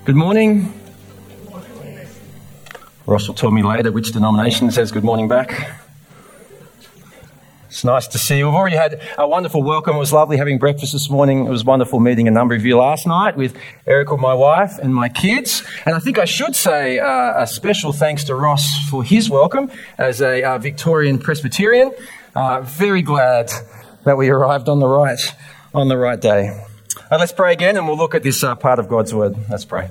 Good morning. Ross will tell me later which denomination says good morning back. It's nice to see you. We've already had a wonderful welcome. It was lovely having breakfast this morning. It was wonderful meeting a number of you last night with Erica, my wife, and my kids. And I think I should say a special thanks to Ross for his welcome as a Victorian Presbyterian. Very glad that we arrived on the right day. Let's pray again, and we'll look at this part of God's Word. Let's pray.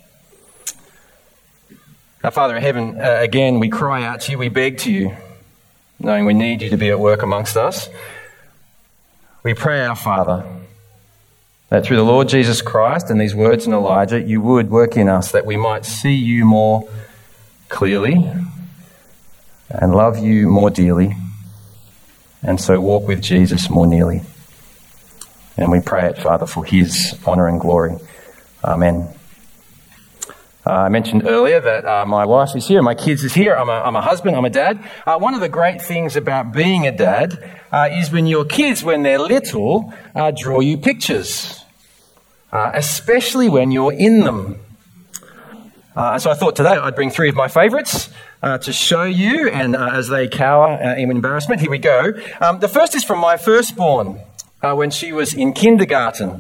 Our Father in heaven, again, we cry out to you, we beg to you, knowing we need you to be at work amongst us. We pray, our Father, that through the Lord Jesus Christ and these words in Elijah, you would work in us, that we might see you more clearly and love you more dearly, and so walk with Jesus more nearly. And we pray it, Father, for his honour and glory. Amen. I mentioned earlier that my wife is here, my kids is here. I'm a husband, I'm a dad. One of the great things about being a dad is when your kids, when they're little, draw you pictures, especially when you're in them. So I thought today I'd bring three of my favourites to show you, and as they cower in embarrassment, here we go. The first is from my firstborn. When she was in kindergarten.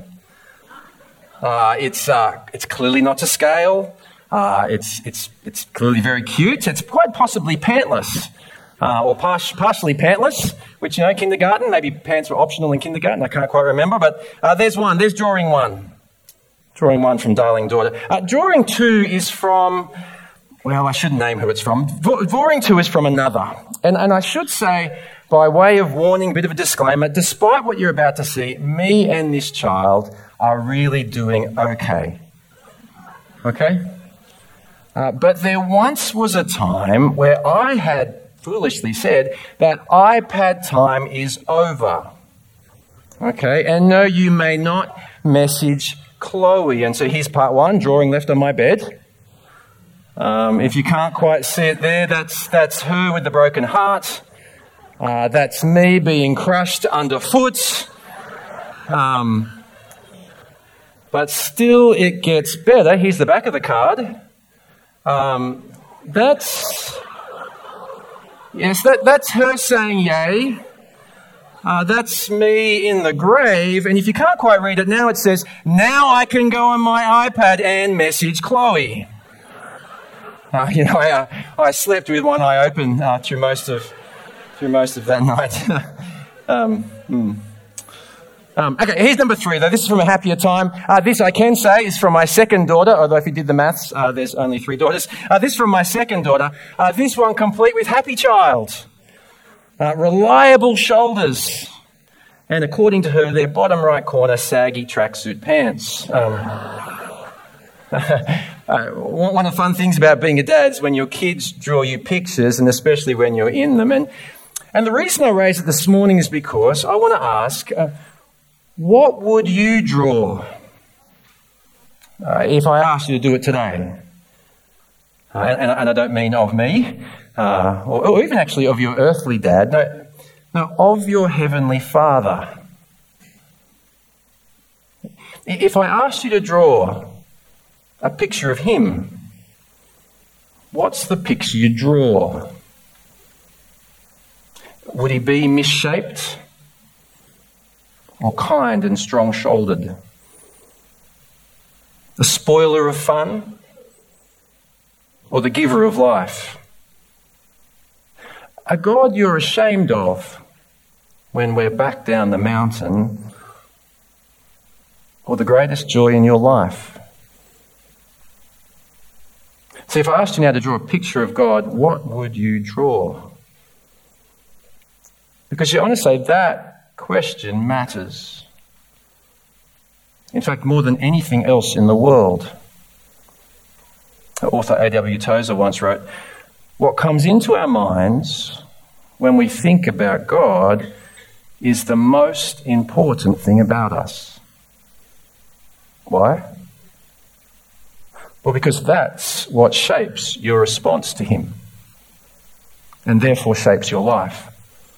It's clearly not to scale. It's clearly very cute. It's quite possibly pantless, or partially pantless, which, kindergarten, maybe pants were optional in kindergarten, I can't quite remember, but there's drawing one. Drawing one from Darling Daughter. Drawing two is from, well, I shouldn't name who it's from. Drawing two is from another. And I should say, by way of warning, bit of a disclaimer, despite what you're about to see, me and this child are really doing okay. Okay? But there once was a time where I had foolishly said that iPad time is over. Okay? And no, you may not message Chloe. And so here's part one, drawing left on my bed. If you can't quite see it there, that's her with the broken heart. That's me being crushed underfoot. But still it gets better. Here's the back of the card. That's her saying yay. That's me in the grave. And if you can't quite read it now, it says, now I can go on my iPad and message Chloe. I slept with one eye open through most of that night. Okay, here's number three, though. This is from a happier time. This, I can say, is from my second daughter, although if you did the maths, there's only three daughters. This is from my second daughter. This one complete with happy child. Reliable shoulders. And according to her, their bottom right corner, saggy tracksuit pants. One of the fun things about being a dad is when your kids draw you pictures, and especially when you're in them. And the reason I raised it this morning is because I want to ask, what would you draw if I asked you to do it today? And I don't mean of me, or even actually of your earthly dad. No, of your heavenly Father. If I asked you to draw a picture of him, what's the picture you draw? Would he be misshaped or kind and strong-shouldered? The spoiler of fun or the giver of life? A God you're ashamed of when we're back down the mountain, or the greatest joy in your life? See, if I asked you now to draw a picture of God, what would you draw? Because you want to say that question matters. In fact, more than anything else in the world. Author A.W. Tozer once wrote, what comes into our minds when we think about God is the most important thing about us. Why? Well, because that's what shapes your response to him, and therefore shapes your life.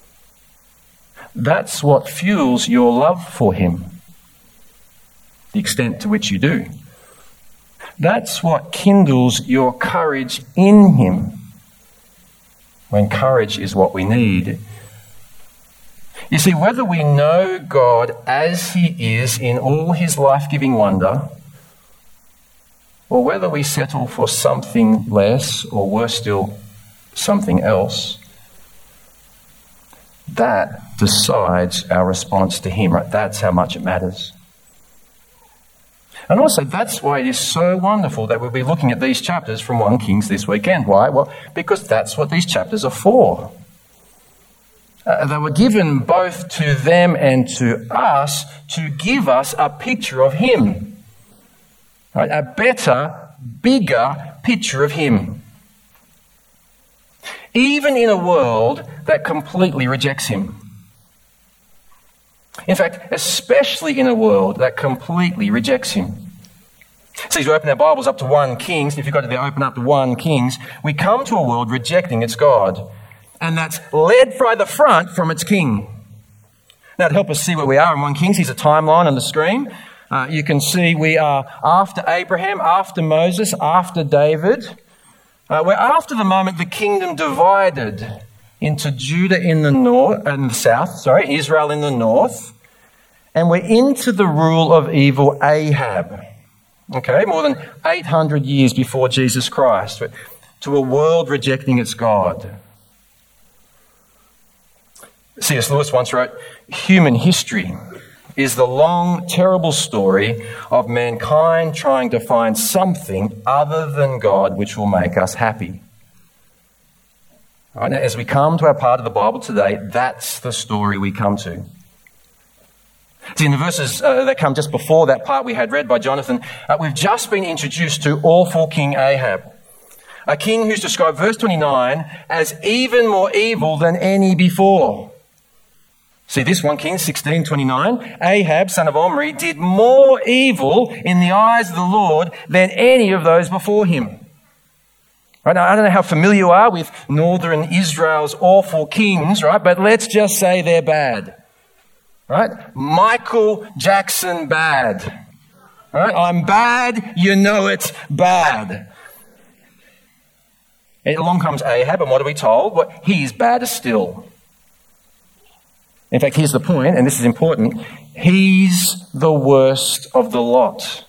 That's what fuels your love for him, the extent to which you do. That's what kindles your courage in him, when courage is what we need. You see, whether we know God as he is in all his life-giving wonder, or whether we settle for something less, or worse still, something else, that decides our response to him, right? That's how much it matters. And also, that's why it is so wonderful that we'll be looking at these chapters from 1 Kings this weekend. Why? Well, because that's what these chapters are for. They were given both to them and to us to give us a picture of him. Right? A better, bigger picture of him. Even in a world that completely rejects him. In fact, especially in a world that completely rejects him. So as we open our Bibles up to 1 Kings, if you've got to open up to 1 Kings, we come to a world rejecting its God. And that's led by the front from its king. Now, to help us see where we are in 1 Kings, here's a timeline on the screen. You can see we are after Abraham, after Moses, after David. We're after the moment the kingdom divided into Judah in the north and the south, Israel in the north, and we're into the rule of evil Ahab. Okay, more than 800 years before Jesus Christ, to a world rejecting its God. C.S. Lewis once wrote, "Human history is the long, terrible story of mankind trying to find something other than God which will make us happy." Right, now, as we come to our part of the Bible today, that's the story we come to. See, in the verses that come just before that part we had read by Jonathan, we've just been introduced to awful King Ahab, a king who's described, verse 29, as even more evil than any before. See this 1 Kings 16:29. Ahab, son of Omri, did more evil in the eyes of the Lord than any of those before him. Right, now, I don't know how familiar you are with northern Israel's awful kings, right? But let's just say they're bad. Right? Michael Jackson bad. Right? I'm bad, you know it's bad. And along comes Ahab, and what are we told? Well, he's badder still. In fact, here's the point, and this is important. He's the worst of the lot.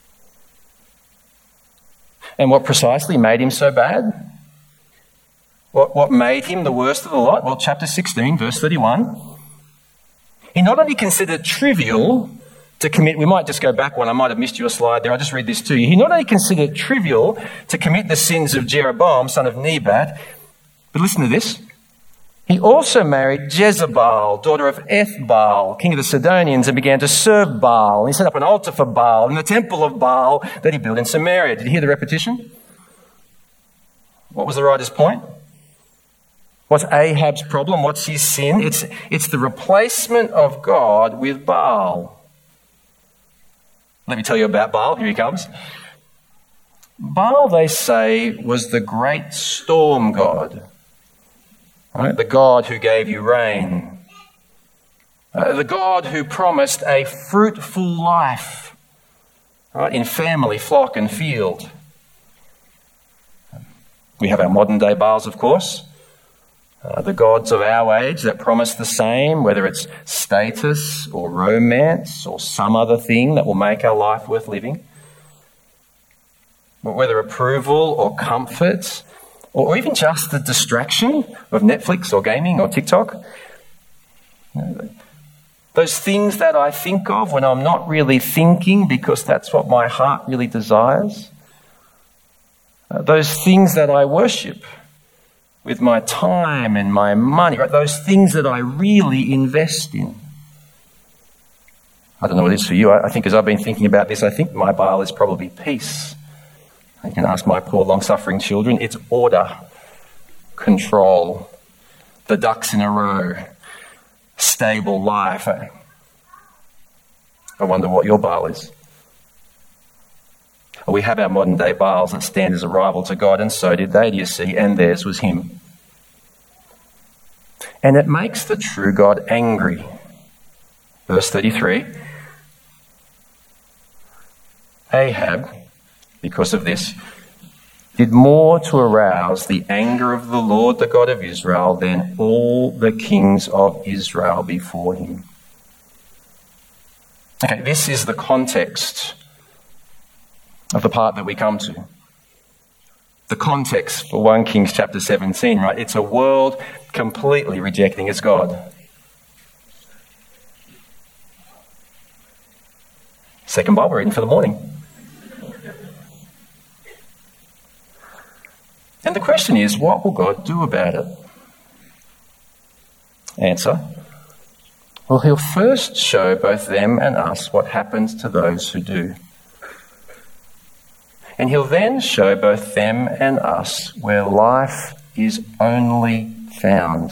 And what precisely made him so bad? What made him the worst of the lot? Well, chapter 16, verse 31. He not only considered trivial to commit, we might just go back one, I might have missed your slide there, I'll just read this to you. He not only considered trivial to commit the sins of Jeroboam, son of Nebat, but listen to this. He also married Jezebel, daughter of Ethbaal, king of the Sidonians, and began to serve Baal. He set up an altar for Baal in the temple of Baal that he built in Samaria. Did you hear the repetition? What was the writer's point? What's Ahab's problem? What's his sin? It's the replacement of God with Baal. Let me tell you about Baal. Here he comes. Baal, they say, was the great storm god. Right? The God who gave you rain. The God who promised a fruitful life, right, in family, flock and field. We have our modern day Baals, of course. The gods of our age that promise the same, whether it's status or romance or some other thing that will make our life worth living. But whether approval or comfort, or even just the distraction of Netflix or gaming or TikTok. Those things that I think of when I'm not really thinking because that's what my heart really desires. Those things that I worship with my time and my money. Those things that I really invest in. I don't know what it is for you. I think as I've been thinking about this, I think my Baal is probably peace. You can ask my poor long-suffering children. It's order, control, the ducks in a row, stable life. I wonder what your Baal is. We have our modern-day Baals that stand as a rival to God, and so did they, do you see, and theirs was him. And it makes the true God angry. Verse 33. Ahab because of this, did more to arouse the anger of the Lord, the God of Israel, than all the kings of Israel before him. Okay, this is the context of the part that we come to. The context for 1 Kings chapter 17, right? It's a world completely rejecting its God. Second Bible reading for the morning. And the question is, what will God do about it? Answer. Well, he'll first show both them and us what happens to those who do. And he'll then show both them and us where life is only found.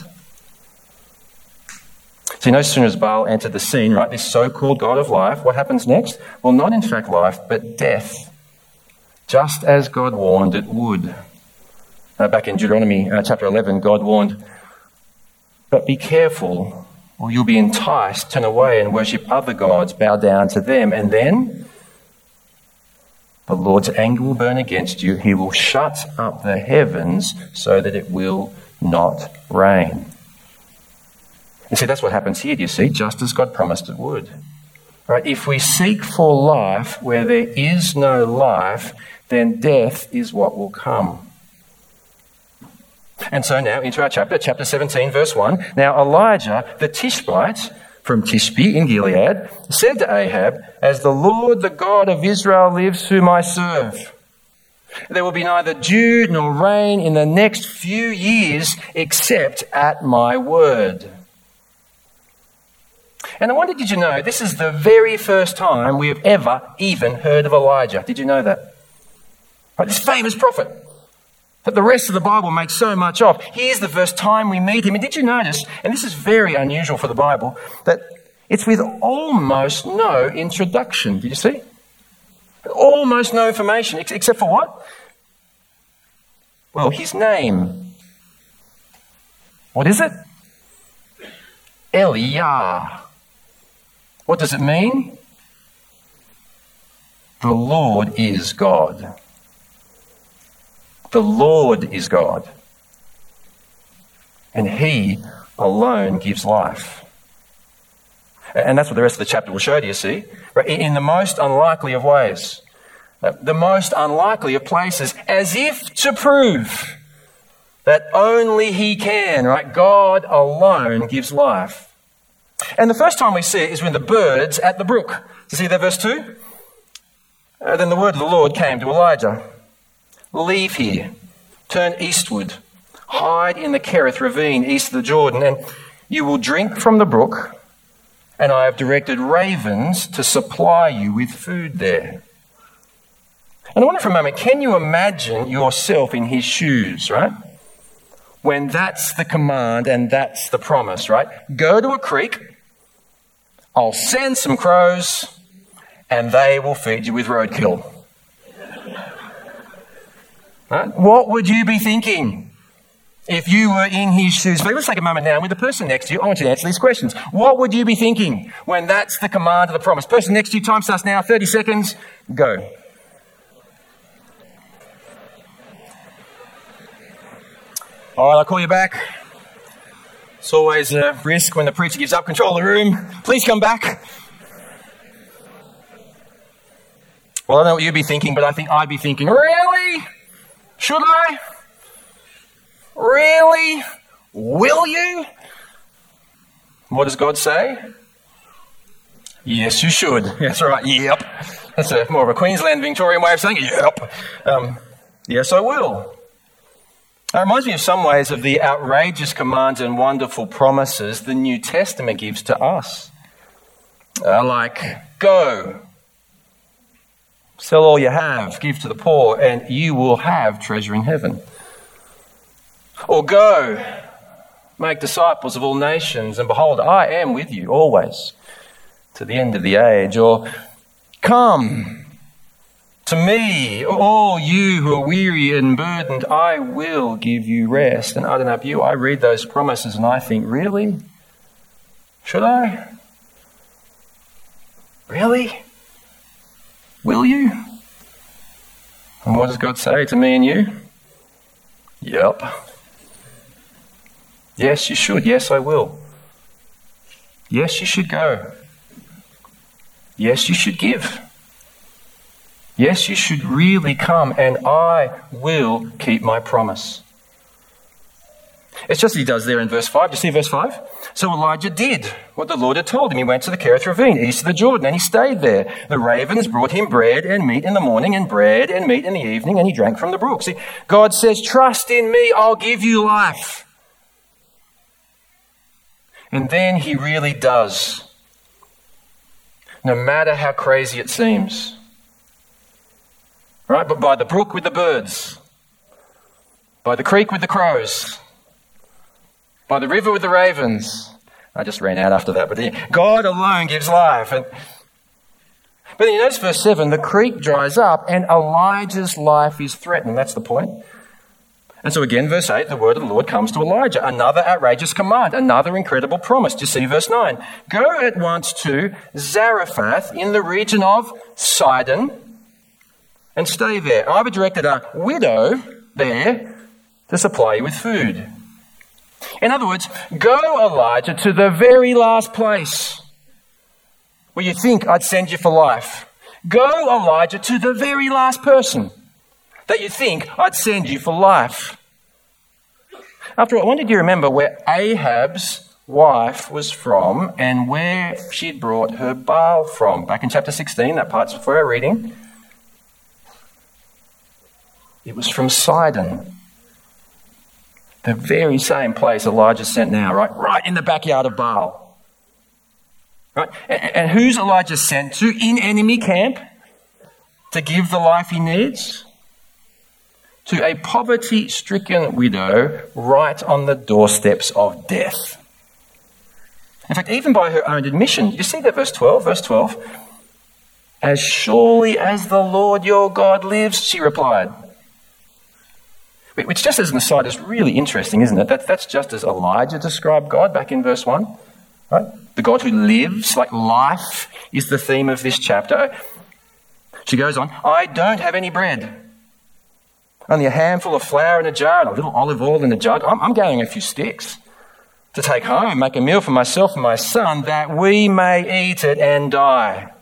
See, no sooner has Baal entered the scene, right, this so-called God of life, what happens next? Well, not in fact life, but death. Just as God warned it would. Back in Deuteronomy chapter 11, God warned, but be careful, or you'll be enticed, turn away and worship other gods, bow down to them, and then the Lord's anger will burn against you. He will shut up the heavens so that it will not rain. You see, that's what happens here, do you see? Just as God promised it would. Right? If we seek for life where there is no life, then death is what will come. And so now into our chapter 17, verse 1. Now Elijah, the Tishbite from Tishbe in Gilead, said to Ahab, as the Lord, the God of Israel lives, whom I serve, there will be neither dew nor rain in the next few years except at my word. And I wonder, did you know, this is the very first time we have ever even heard of Elijah. Did you know that? Right, this famous prophet that the rest of the Bible makes so much of. Here's the first time we meet him. And did you notice, and this is very unusual for the Bible, that it's with almost no introduction. Did you see? Almost no information, except for what? Well, his name. What is it? Eliah. What does it mean? The Lord is God. The Lord is God. And he alone gives life. And that's what the rest of the chapter will show, do you see? In the most unlikely of ways. The most unlikely of places, as if to prove that only he can, right? God alone gives life. And the first time we see it is when the birds at the brook. Do you see that verse 2? Then the word of the Lord came to Elijah. Leave here, turn eastward, hide in the Kerith ravine east of the Jordan, and you will drink from the brook, and I have directed ravens to supply you with food there. And I wonder for a moment, can you imagine yourself in his shoes, right? When that's the command and that's the promise, right? Go to a creek, I'll send some crows, and they will feed you with roadkill. Right? What would you be thinking if you were in his shoes? Let's take a moment now, and with the person next to you, I want you to answer these questions. What would you be thinking when that's the command of the promise? Person next to you, time starts now, 30 seconds, go. All right, I'll call you back. It's always a risk when the preacher gives up control of the room. Please come back. Well, I don't know what you'd be thinking, but I think I'd be thinking, really? Should I? Really? Will you? What does God say? Yes, you should. That's right. Yep. That's more of a Queensland Victorian way of saying yep. Yes, I will. It reminds me of some ways of the outrageous commands and wonderful promises the New Testament gives to us. Like, go. Sell all you have, give to the poor, and you will have treasure in heaven. Or go, make disciples of all nations, and behold, I am with you always to the end of the age. Or come to me, all you who are weary and burdened, I will give you rest. And I don't know about you, I read those promises and I think, really? Should I? Really? Will you? And what does God say to me and you? Yep. Yes, you should. Yes, I will. Yes, you should go. Yes, you should give. Yes, you should really come, and I will keep my promise. It's just as he does there in verse 5. Do you see verse 5? So Elijah did what the Lord had told him. He went to the Kerith ravine, east of the Jordan, and he stayed there. The ravens brought him bread and meat in the morning, and bread and meat in the evening, and he drank from the brook. See, God says, trust in me, I'll give you life. And then he really does. No matter how crazy it seems. Right? But by the brook with the birds. By the creek with the crows. By the river with the ravens. I just ran out after that. But God alone gives life. But then you notice verse 7, the creek dries up and Elijah's life is threatened. That's the point. And so again, verse 8, the word of the Lord comes to Elijah. Another outrageous command, another incredible promise. Do you see verse 9? Go at once to Zarephath in the region of Sidon and stay there. I've directed a widow there to supply you with food. In other words, go, Elijah, to the very last place where you think I'd send you for life. Go, Elijah, to the very last person that you think I'd send you for life. After all, I wanted you to remember where Ahab's wife was from and where she'd brought her Baal from. Back in chapter 16, that part's for our reading. It was from Sidon. The very same place Elijah sent now, right in the backyard of Baal. Right? And who's Elijah sent to in enemy camp to give the life he needs? To a poverty-stricken widow right on the doorsteps of death. In fact, even by her own admission, you see that verse 12? Verse 12. As surely as the Lord your God lives, she replied. Which, just as an aside, is really interesting, isn't it? That's just as Elijah described God back in verse 1. Right? The God who lives, like life, is the theme of this chapter. She goes on, I don't have any bread. Only a handful of flour in a jar and a little olive oil in a jug. I'm gathering a few sticks to take home and make a meal for myself and my son that we may eat it and die.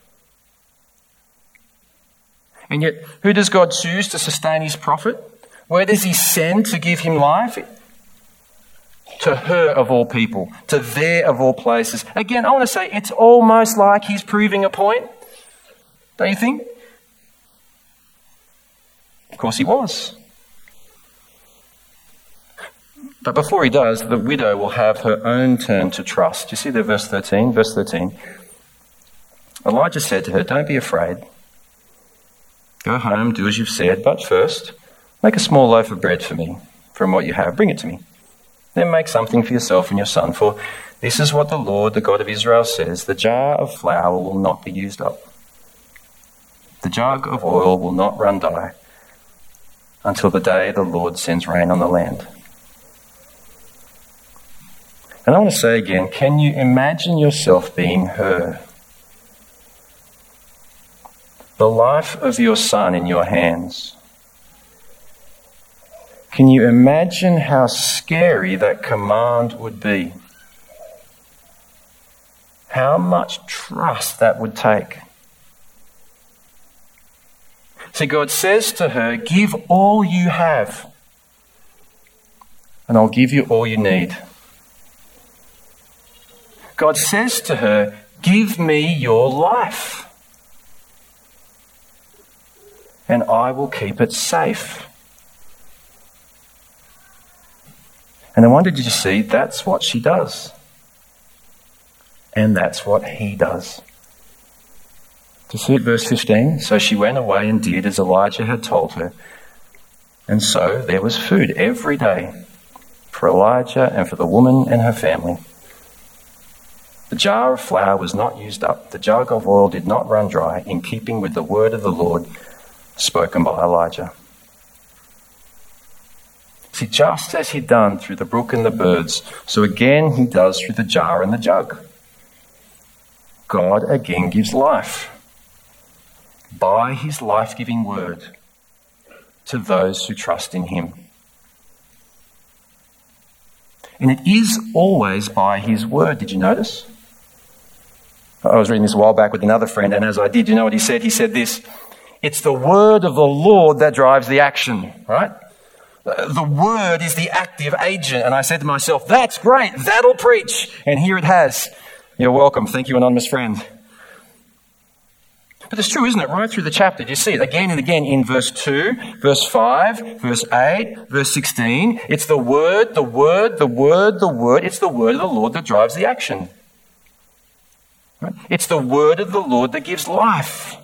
And yet, who does God choose to sustain his prophet? Where does he send to give him life? To her of all people, to there of all places. Again, I want to say it's almost like he's proving a point. Don't you think? Of course he was. But before he does, the widow will have her own turn to trust. You see there, verse 13? Verse 13. Elijah said to her, don't be afraid. Go home, do as you've said, but first, make a small loaf of bread for me from what you have. Bring it to me. Then make something for yourself and your son, for this is what the Lord, the God of Israel, says. The jar of flour will not be used up. The jug of oil will not run dry until the day the Lord sends rain on the land. And I want to say again, can you imagine yourself being her? The life of your son in your hands. Can you imagine how scary that command would be? How much trust that would take? See, God says to her, give all you have, and I'll give you all you need. God says to her, give me your life, and I will keep it safe. And I wonder, did you see, that's what she does. And that's what he does. Do you see it, verse 15? So she went away and did as Elijah had told her. And so there was food every day for Elijah and for the woman and her family. The jar of flour was not used up. The jug of oil did not run dry, in keeping with the word of the Lord spoken by Elijah. See, just as he'd done through the brook and the birds, so again he does through the jar and the jug. God again gives life by his life-giving word. to those who trust in him. And it is always by his word. Did you notice? I was reading this a while back with another friend, and as I did, you know what he said? He said this: it's the word of the Lord that drives the action, right? The word is the active agent. And I said to myself, that's great, that'll preach. And here it has. You're welcome. Thank you, anonymous friend. But it's true, isn't it? Right through the chapter, you see it again and again in verse 2, verse 5, verse 8, verse 16. It's the word, the word, the word, the word. It's the word of the Lord that drives the action. Right? It's the word of the Lord that gives life.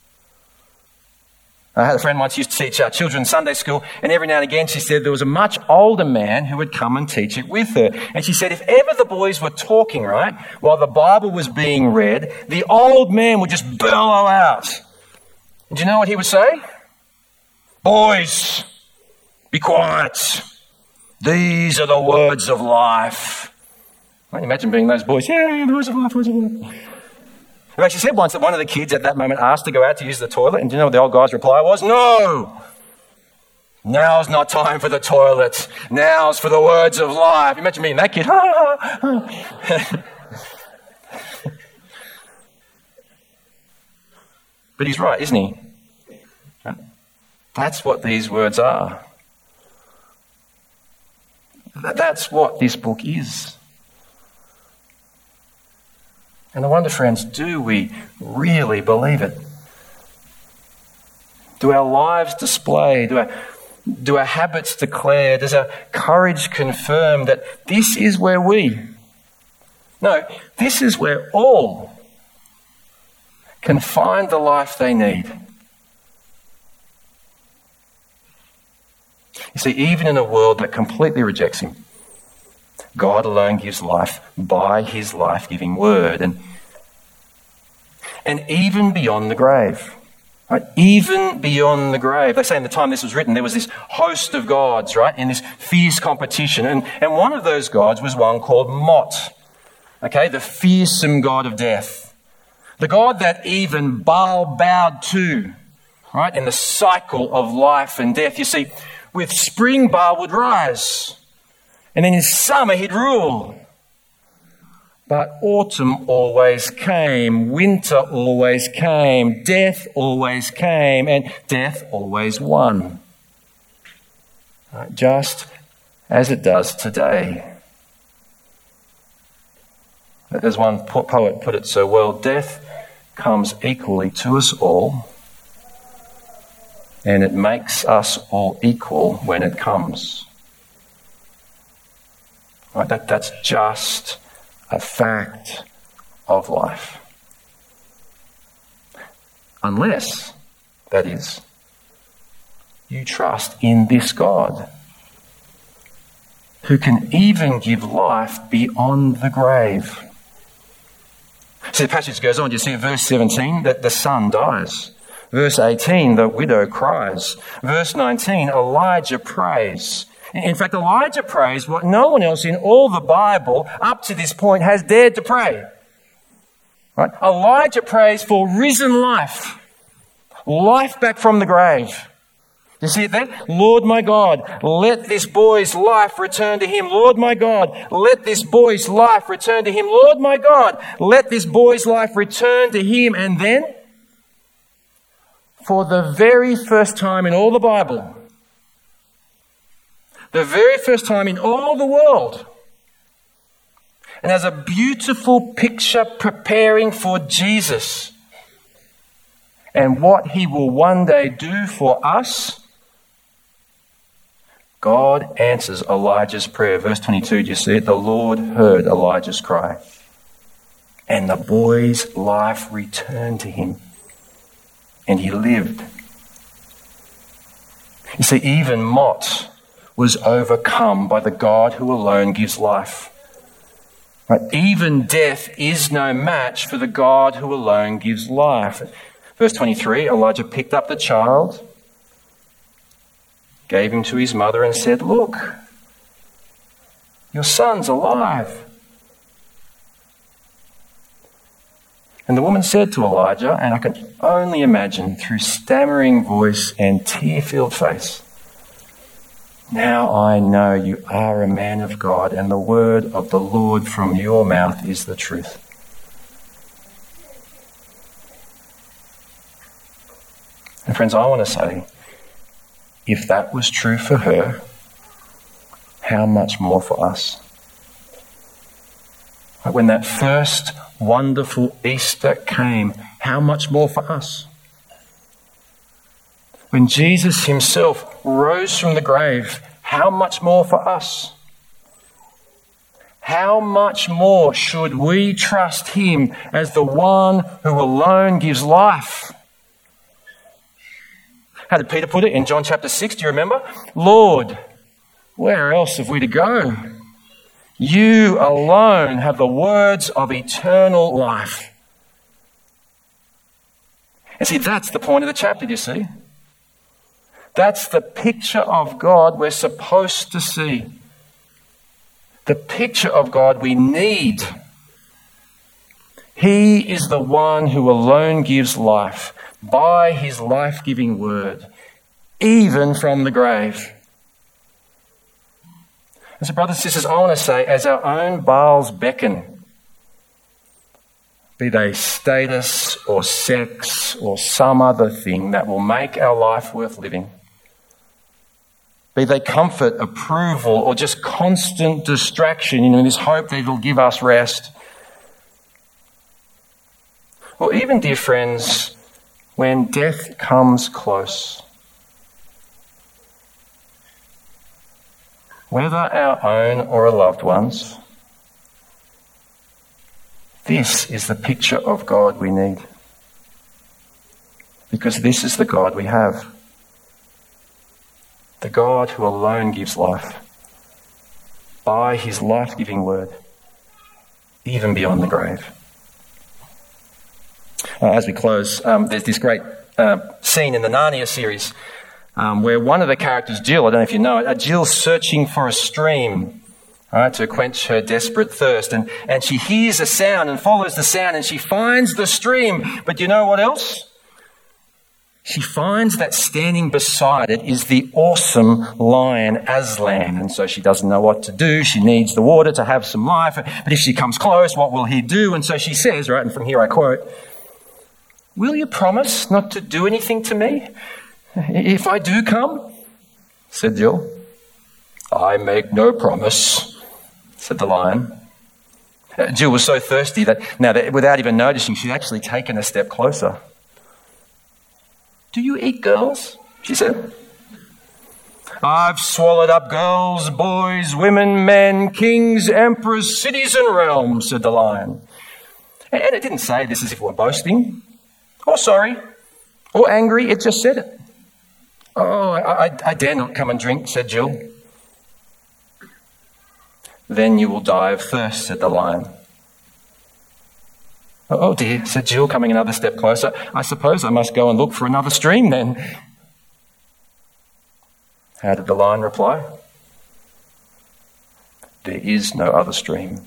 I had a friend once used to teach children Sunday school, and every now and again she said there was a much older man who would come and teach it with her. And she said if ever the boys were talking, right, while the Bible was being read, the old man would just bellow out. And do you know what he would say? Boys, be quiet. These are the words of life. Can you imagine being those boys? Yeah, the words of life, words of life. She said once that one of the kids at that moment asked to go out to use the toilet, and do you know what the old guy's reply was? No! Now's not time for the toilet. Now's for the words of life. Imagine being that kid. But he's right, isn't he? That's what these words are. That's what this book is. And I wonder, friends, do we really believe it? Do our lives display, do our habits declare, does our courage confirm that this is where this is where all can find the life they need? You see, even in a world that completely rejects him, God alone gives life by his life-giving word. And even beyond the grave, right? Even beyond the grave. They say in the time this was written, there was this host of gods, right, in this fierce competition. And one of those gods was one called Mot, okay, the fearsome god of death. The god that even Baal bowed to, right, in the cycle of life and death. You see, with spring Baal would rise, and then in summer he'd rule. But autumn always came, winter always came, death always came, and death always won. Right, just as it does today. As one poet put it so well, death comes equally to us all, and it makes us all equal when it comes. Right, that's just a fact of life. Unless, that is, you trust in this God who can even give life beyond the grave. So the passage goes on. You see verse 17 that the son dies. Verse 18, the widow cries. Verse 19, Elijah prays. In fact, Elijah prays what no one else in all the Bible up to this point has dared to pray. Right? Elijah prays for risen life. Life back from the grave. You see it there? Lord my God, let this boy's life return to him. Lord my God, let this boy's life return to him. Lord my God, let this boy's life return to him. And then, for the very first time in all the Bible, the very first time in all the world, and as a beautiful picture preparing for Jesus and what he will one day do for us, God answers Elijah's prayer. Verse 22, do you see it? The Lord heard Elijah's cry, and the boy's life returned to him, and he lived. You see, even Mot was overcome by the God who alone gives life. Right? Even death is no match for the God who alone gives life. Verse 23, Elijah picked up the child, gave him to his mother and said, look, your son's alive. And the woman said to Elijah, and I can only imagine through stammering voice and tear-filled face, "Now I know you are a man of God, and the word of the Lord from your mouth is the truth." And friends, I want to say, if that was true for her, how much more for us? When that first wonderful Easter came, how much more for us? When Jesus himself rose from the grave, how much more for us? How much more should we trust him as the one who alone gives life? How did Peter put it in John chapter 6? Do you remember? "Lord, where else have we to go? You alone have the words of eternal life." And see, that's the point of the chapter, you see. That's the picture of God we're supposed to see. The picture of God we need. He is the one who alone gives life by his life-giving word, even from the grave. And so, brothers and sisters, I want to say, as our own Baals beckon, be they status or sex or some other thing that will make our life worth living, be they comfort, approval, or just constant distraction, in this hope that it'll give us rest, or even, dear friends, when death comes close, whether our own or a loved one's, this is the picture of God we need. Because this is the God we have. The God who alone gives life by his life-giving word, even beyond the grave. As we close, there's this great scene in the Narnia series where one of the characters, Jill, I don't know if you know it, Jill's searching for a stream, right, to quench her desperate thirst. And she hears a sound and follows the sound and she finds the stream. But you know what else? She finds that standing beside it is the awesome lion Aslan. And so she doesn't know what to do. She needs the water to have some life. But if she comes close, what will he do? And so she says, right, and from here I quote, "Will you promise not to do anything to me if I do come?" said Jill. "I make no promise," said the lion. Jill was so thirsty that without even noticing, she'd actually taken a step closer. "Do you eat girls?" she said. "I've swallowed up girls, boys, women, men, kings, emperors, cities and realms," said the lion. And it didn't say this as if it were boasting, or sorry, or angry. It just said it. "Oh, I dare not come and drink," said Jill. "Then you will die of thirst," said the lion. "Oh dear," said Jill, coming another step closer. "I suppose I must go and look for another stream then." How did the lion reply? "There is no other stream.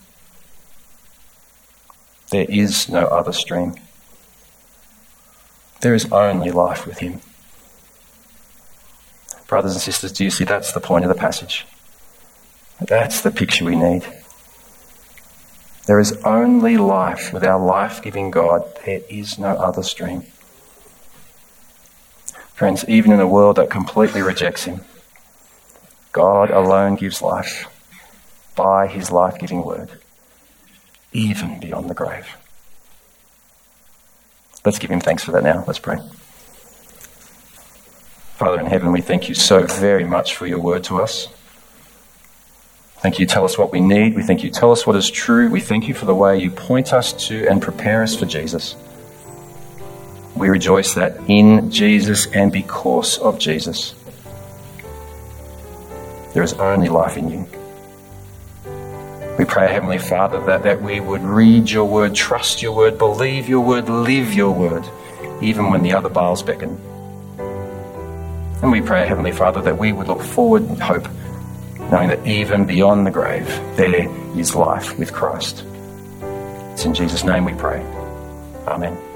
There is no other stream. There is only life with him." Brothers and sisters, do you see that's the point of the passage? That's the picture we need. There is only life with our life-giving God. There is no other stream. Friends, even in a world that completely rejects him, God alone gives life by his life-giving word, even beyond the grave. Let's give him thanks for that now. Let's pray. Father in heaven, we thank you so very much for your word to us. Thank you, tell us what we need. We thank you, tell us what is true. We thank you for the way you point us to and prepare us for Jesus. We rejoice that in Jesus and because of Jesus, there is only life in you. We pray, Heavenly Father, that we would read your word, trust your word, believe your word, live your word, even when the other Baals beckon. And we pray, Heavenly Father, that we would look forward in hope, knowing that even beyond the grave, there is life with Christ. It's in Jesus' name we pray. Amen.